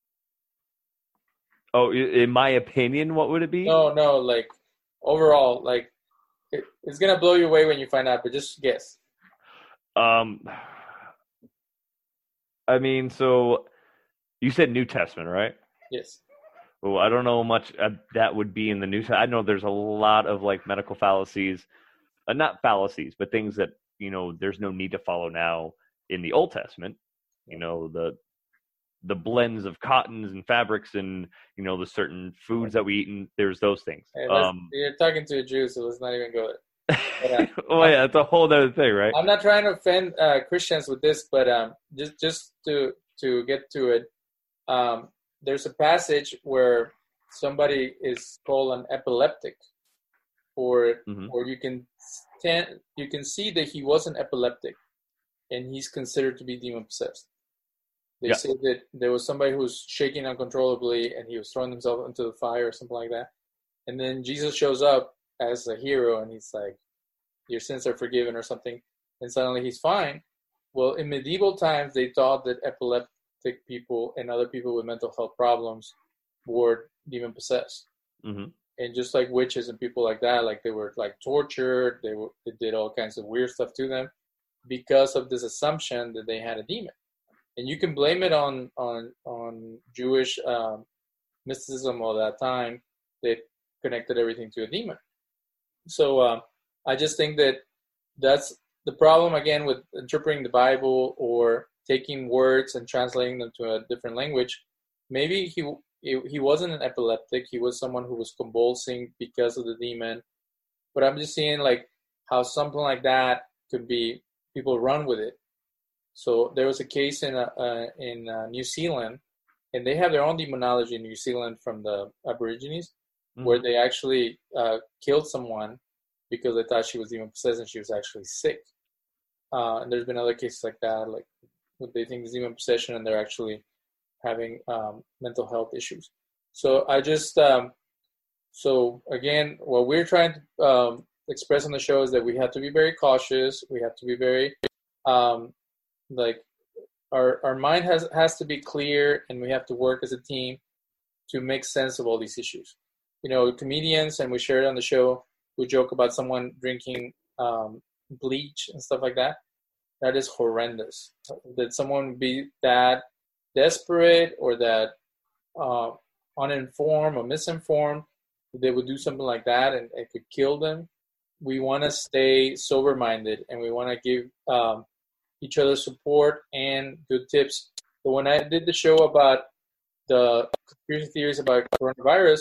Speaker 2: Oh, in my opinion, what would it be?
Speaker 1: No, no, like overall, like it, it's gonna blow you away when you find out, but just guess.
Speaker 2: Um, I mean, so you said New Testament, right?
Speaker 1: Yes.
Speaker 2: Well, I don't know much uh, that would be in the New Testament. I know there's a lot of like medical fallacies, uh, not fallacies, but things that, you know, there's no need to follow now in the Old Testament. You know, the the blends of cottons and fabrics and, you know, the certain foods that we eat, and there's those things.
Speaker 1: Hey,
Speaker 2: um,
Speaker 1: you're talking to a Jew, so let's not even go there. But, uh,
Speaker 2: oh yeah, it's a whole other thing, right?
Speaker 1: I'm not trying to offend uh, Christians with this, but um, just just to to get to it, um, there's a passage where somebody is called an epileptic, or mm-hmm. or you can stand, you can see that he was an epileptic, and he's considered to be demon possessed. They yeah. say that there was somebody who was shaking uncontrollably and he was throwing himself into the fire or something like that. And then Jesus shows up as a hero and he's like, your sins are forgiven or something. And suddenly he's fine. Well, in medieval times, they thought that epileptic people and other people with mental health problems were demon possessed. Mm-hmm. And just like witches and people like that, like they were like tortured, they, were, they did all kinds of weird stuff to them because of this assumption that they had a demon. And you can blame it on on on Jewish um, mysticism of that time. They connected everything to a demon. So uh, I just think that that's the problem, again, with interpreting the Bible or taking words and translating them to a different language. Maybe he he wasn't an epileptic. He was someone who was convulsing because of the demon. But I'm just seeing like how something like that could be, people run with it. So there was a case in uh, uh, in uh, New Zealand, and they have their own demonology in New Zealand from the Aborigines, mm-hmm. where they actually uh, killed someone because they thought she was demon possessed and she was actually sick. Uh, and there's been other cases like that, like they think it's demon possession and they're actually having um, mental health issues. So I just, um, so again, what we're trying to um, express on the show is that we have to be very cautious. We have to be very um, like our our mind has has to be clear, and we have to work as a team to make sense of all these issues. You know, comedians, and we share it on the show, who joke about someone drinking um, bleach and stuff like that. That is horrendous. That someone would be that desperate or that uh, uninformed or misinformed, they would do something like that and it could kill them. We want to stay sober-minded, and we want to give um, each other support and good tips. But when I did the show about the conspiracy theories about coronavirus,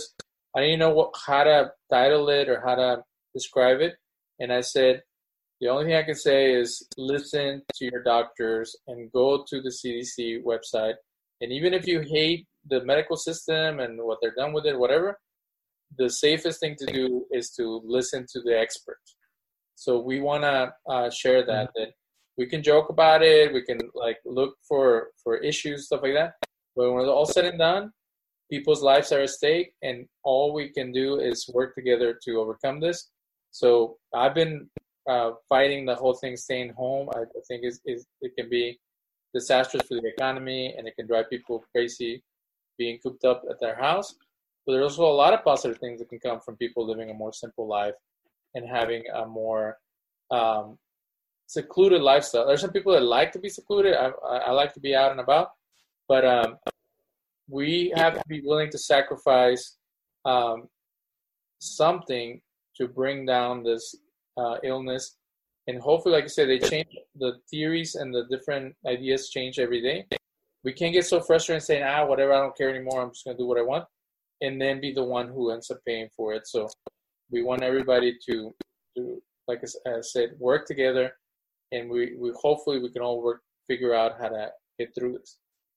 Speaker 1: I didn't know what how to title it or how to describe it. And I said, the only thing I can say is listen to your doctors and go to the C D C website. And even if you hate the medical system and what they're done with it, whatever, the safest thing to do is to listen to the experts. So we want to uh, share that, that we can joke about it. We can like look for, for issues, stuff like that. But when it's all said and done, people's lives are at stake, and all we can do is work together to overcome this. So I've been uh, fighting the whole thing, staying home. I, I think is is it can be disastrous for the economy, and it can drive people crazy being cooped up at their house. But there's also a lot of positive things that can come from people living a more simple life and having a more um, secluded lifestyle. There's some people that like to be secluded. I, I, I like to be out and about, but um, we have to be willing to sacrifice um, something to bring down this uh, illness. And hopefully, like I said, they change the theories and the different ideas change every day. We can't get so frustrated and saying, ah, whatever, I don't care anymore. I'm just going to do what I want. And then be the one who ends up paying for it. So we want everybody to, to like I said, work together. And we, we hopefully we can all work, figure out how to get through this.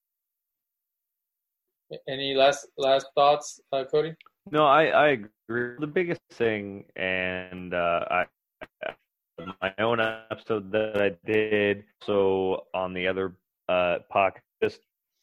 Speaker 1: Any last last thoughts, uh, Cody?
Speaker 2: No, I, I agree. The biggest thing, and uh, I my own episode that I did, so on the other uh, podcast,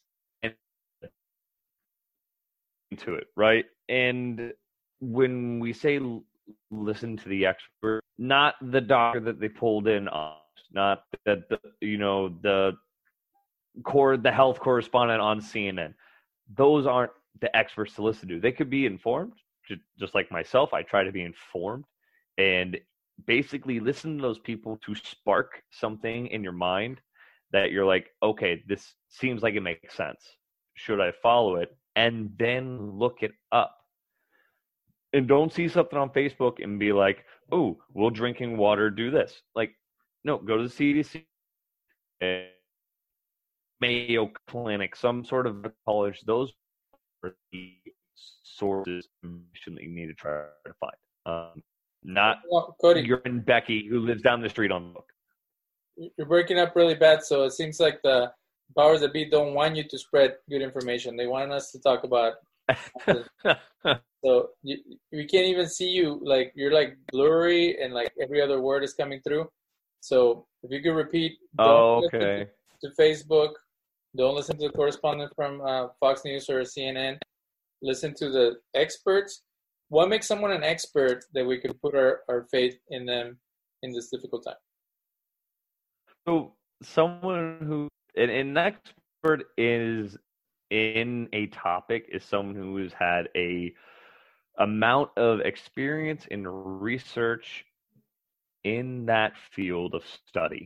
Speaker 2: into it, right? And when we say listen to the expert, not the doctor that they pulled in on, not that the, you know the core the health correspondent on C N N. Those aren't the experts to listen to. They could be informed, just like myself. I try to be informed and basically listen to those people to spark something in your mind that you're like, okay, this seems like it makes sense. Should I follow it? And then look it up. And don't see something on Facebook and be like, oh, will drinking water do this? Like, no, go to the C D C. Mayo Clinic, some sort of college, those are the sources that you need to try to find. Um, not
Speaker 1: well, Cody,
Speaker 2: you're in Becky, who lives down the street on book.
Speaker 1: You're breaking up really bad, so it seems like the powers that be don't want you to spread good information. They want us to talk about. So you, we can't even see you. Like you're like blurry, and like every other word is coming through. So if you could repeat.
Speaker 2: Oh, okay.
Speaker 1: To, to Facebook. Don't listen to the correspondent from uh, Fox News or C N N. Listen to the experts. What makes someone an expert that we can put our, our faith in them in this difficult time?
Speaker 2: So someone who an, an expert is in a topic is someone who has had a amount of experience in research in that field of study,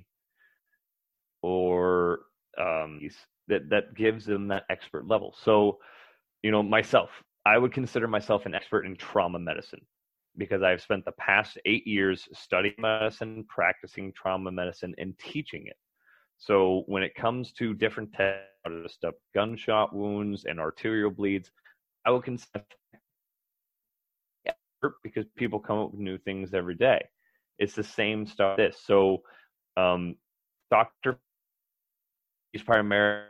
Speaker 2: or um, that that gives them that expert level. So, you know, myself, I would consider myself an expert in trauma medicine because I've spent the past eight years studying medicine, practicing trauma medicine, and teaching it. So when it comes to different tests, stuff, gunshot wounds and arterial bleeds, I would consider expert because people come up with new things every day. It's the same stuff. This so, um, Doctor He's primarily,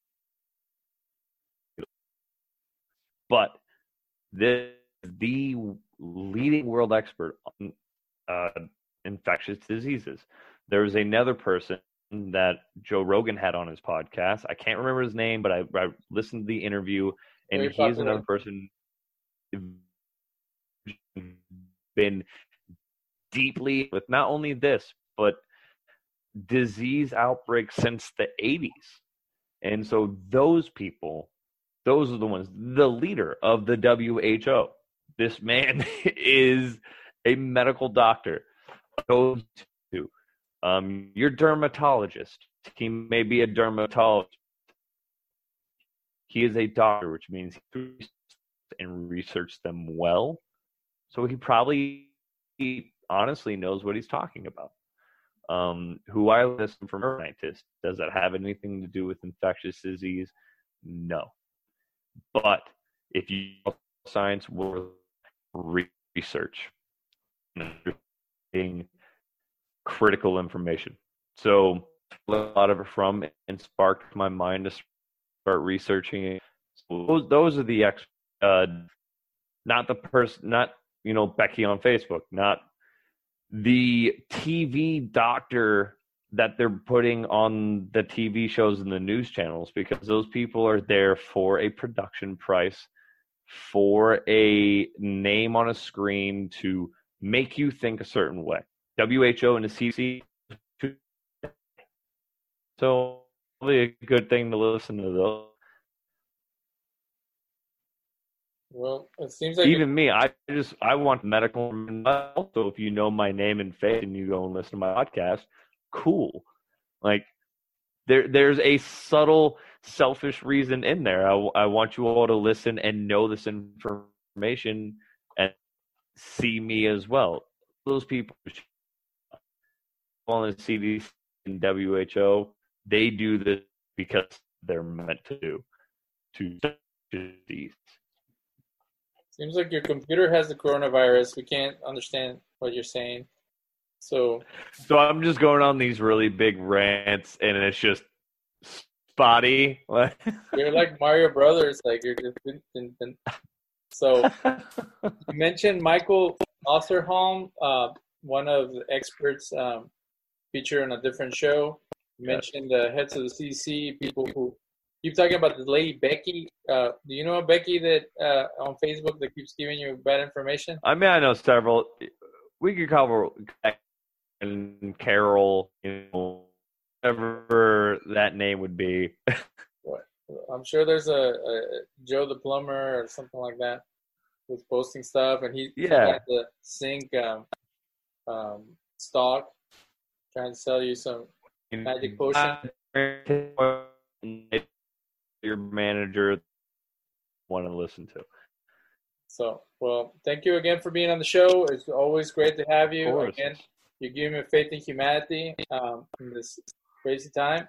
Speaker 2: but this the leading world expert on uh, infectious diseases. There's another person that Joe Rogan had on his podcast. I can't remember his name, but I, I listened to the interview, and Very he's popular. Another person been deeply with not only this, but disease outbreaks since the eighties. And so those people, those are the ones, the leader of the W H O. This man is a medical doctor. Goes to um, your dermatologist. He may be a dermatologist. He is a doctor, which means he and research them well. So he probably he honestly knows what he's talking about. Um, who I listen from a scientist. Does that have anything to do with infectious disease? No. But if you science, we're research, critical information. So a lot of it from and sparked my mind to start researching. So those, those are the ex, uh, not the person, not, you know, Becky on Facebook, not the T V doctor that they're putting on the T V shows and the news channels, because those people are there for a production price, for a name on a screen to make you think a certain way. W H O and the C D C, so probably a good thing to listen to those.
Speaker 1: Well, it seems like
Speaker 2: even me, I just I want medical. Also, if you know my name and face and you go and listen to my podcast, cool. Like there, there's a subtle selfish reason in there. I, I want you all to listen and know this information and see me as well. Those people on the C D C and W H O, they do this because they're meant to do to disease.
Speaker 1: Seems like your computer has the coronavirus. We can't understand what you're saying. So,
Speaker 2: so I'm just going on these really big rants, and it's just spotty.
Speaker 1: You're like Mario Brothers. Like you're just. So you mentioned Michael Osterholm, uh, one of the experts um, featured on a different show. You mentioned the heads of the C D C, people who keep talking about the lady Becky. Uh, do you know a Becky that uh, on Facebook that keeps giving you bad information?
Speaker 2: I mean, I know several. We could cover and Carol, you know, whatever that name would be.
Speaker 1: What? I'm sure there's a, a Joe the plumber or something like that who's posting stuff, and he,
Speaker 2: yeah.
Speaker 1: he got the zinc um, um, stock, trying to sell you some magic potion.
Speaker 2: Your manager want to listen to.
Speaker 1: So, well, thank you again for being on the show. It's always great to have you. Again, you give me faith in humanity um, in this crazy time,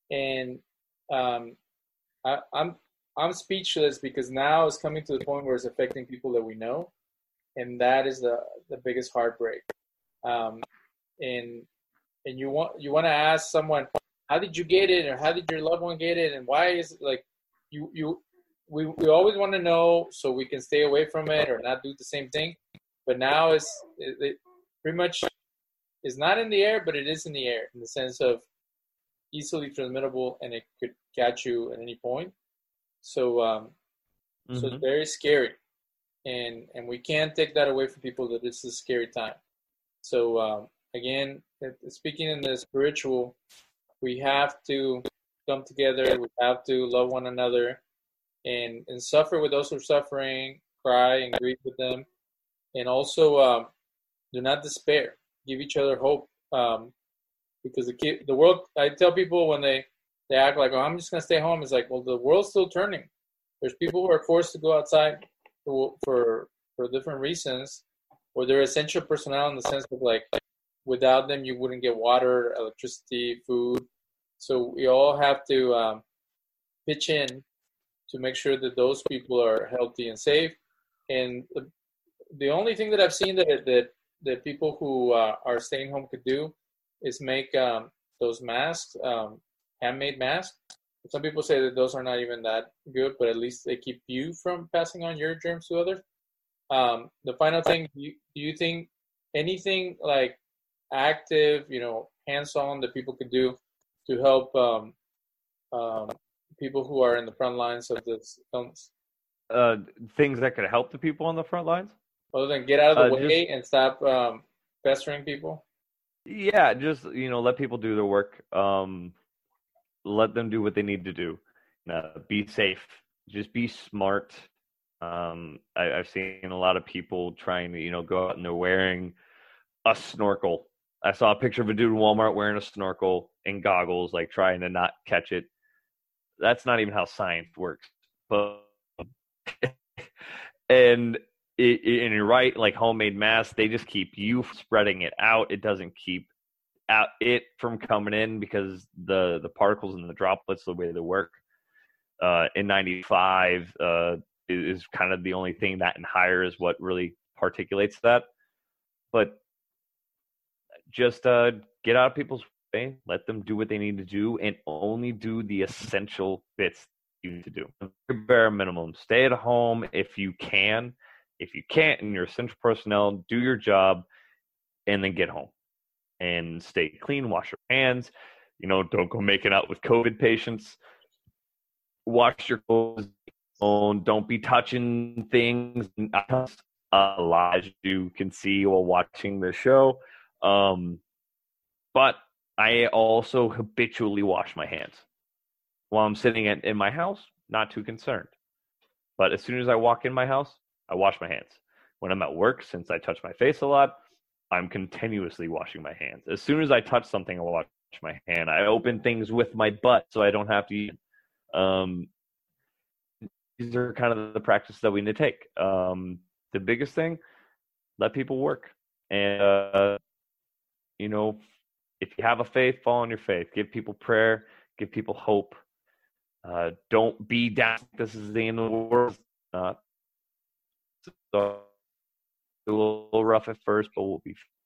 Speaker 1: and um, I, I'm I'm speechless because now it's coming to the point where it's affecting people that we know, and that is the the biggest heartbreak. Um, and and you want you want to ask someone, how did you get it, or how did your loved one get it, and why is it like you you we we always want to know so we can stay away from it or not do the same thing. But now it's it, it pretty much is not in the air, but it is in the air in the sense of easily transmittable, and it could catch you at any point. So um, mm-hmm. so it's very scary, and and we can't take that away from people that this is a scary time. So um, again, speaking in the spiritual, we have to come together. We have to love one another, and and suffer with those who are suffering, cry and grieve with them, and also um, do not despair. Give each other hope, um, because the kid, the world. I tell people when they, they act like, "Oh, I'm just gonna stay home." It's like, well, the world's still turning. There's people who are forced to go outside for for, for different reasons, or they're essential personnel in the sense of like, without them, you wouldn't get water, electricity, food. So we all have to um, pitch in to make sure that those people are healthy and safe. And the, the only thing that I've seen that that that people who uh, are staying home could do is make um, those masks, um, handmade masks. Some people say that those are not even that good, but at least they keep you from passing on your germs to others. Um, the final thing, do you, do you think anything like active, you know, hands-on that people could do to help um, um, people who are in the front lines of this illness?
Speaker 2: Uh, things that could help the people on the front lines?
Speaker 1: Other than get out of the
Speaker 2: uh,
Speaker 1: way
Speaker 2: just,
Speaker 1: and stop um, pestering people?
Speaker 2: Yeah, just, you know, let people do their work. Um, let them do what they need to do. Uh, be safe. Just be smart. Um, I, I've seen a lot of people trying to, you know, go out and they're wearing a snorkel. I saw a picture of a dude in Walmart wearing a snorkel and goggles, like trying to not catch it. That's not even how science works. But and it, it, and you're right, like homemade masks, they just keep you spreading it out. It doesn't keep out it from coming in because the the particles and the droplets, the way they work. Uh, N ninety-five uh, is, is kind of the only thing that and higher is what really articulates that. But just uh, get out of people's way, let them do what they need to do, and only do the essential bits you need to do. Bare minimum. Stay at home if you can. If you can't and you're essential personnel, do your job and then get home. And stay clean, wash your hands. You know, don't go making out with COVID patients. Wash your clothes. Don't be touching things uh, as you can see while watching the show. Um, but I also habitually wash my hands. While I'm sitting at, in my house, not too concerned. But as soon as I walk in my house, I wash my hands. When I'm at work, since I touch my face a lot, I'm continuously washing my hands. As soon as I touch something, I wash my hand. I open things with my butt so I don't have to eat. Um, these are kind of the practices that we need to take. Um, the biggest thing, let people work. And, uh, you know, if you have a faith, fall on your faith. Give people prayer. Give people hope. Uh, don't be down. This is the end of the world. Uh, so a little rough at first, but we'll be